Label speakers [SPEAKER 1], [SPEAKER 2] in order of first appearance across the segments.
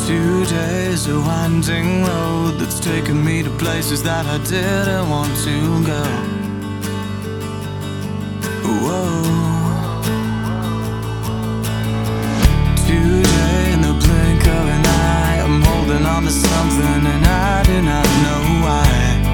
[SPEAKER 1] Today's a winding road that's taken me to places that I didn't want to go. Whoa. Today in the blink of an eye, I'm holding on to something and I do not know why.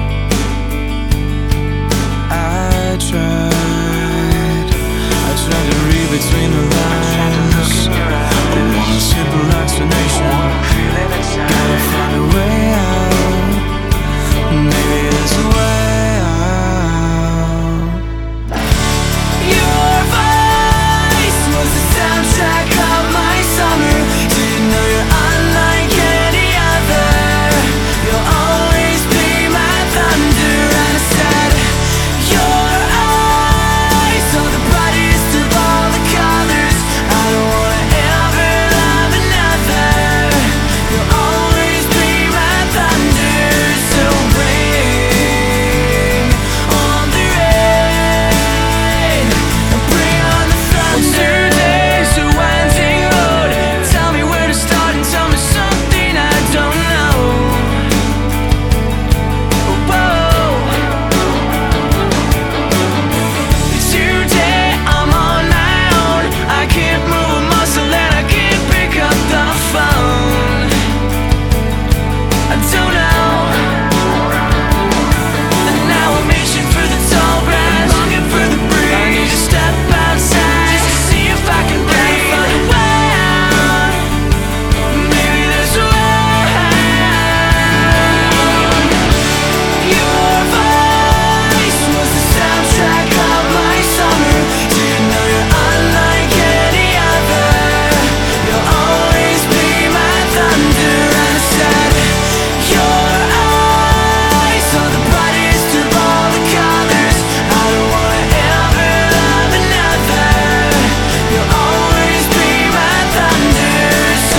[SPEAKER 1] I tried to read between the lines. I want a simple explanation. Gotta find a way out. Maybe there's a way out. Your voice was the soundtrack of my summer. Didn't know you're unlike any other. You'll always be my thunder. And I said, your eyes are the brightest of all the colors. I don't wanna ever love another. You'll always be my thunder. So bring on the rain, bring on the thunder. Today's a winding road. Tell me where to start and tell me something I don't know. Whoa. Today I'm on my own. I can't move a muscle and I can't pick up the phone. I don't know. And now I'm reaching for the tall grass, longing for the breeze. I need to step outside just to see if I can breathe. Find a way out. Maybe there's a way out. Your voice was the soundtrack of my summer. Didn't know you're unlike any other. You'll always be my thunder. And I said, your eyes are the brightest of all the colors. I don't wanna ever love another. You'll always be my thunder. So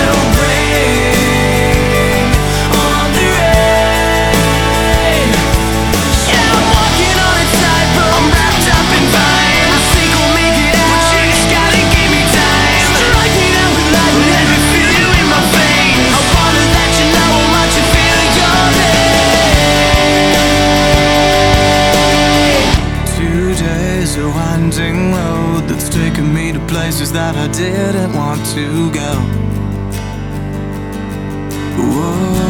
[SPEAKER 1] bring on the rain. Yeah, I'm walking on a tightrope. I'm wrapped up in vines. I think we'll make it out, but you just gotta give me time. Strike me down with lightning, let me feel you in my veins. I wanna let you know how much I feel your name. Today's a winding road that's taken me to places that I didn't want to go. Whoa.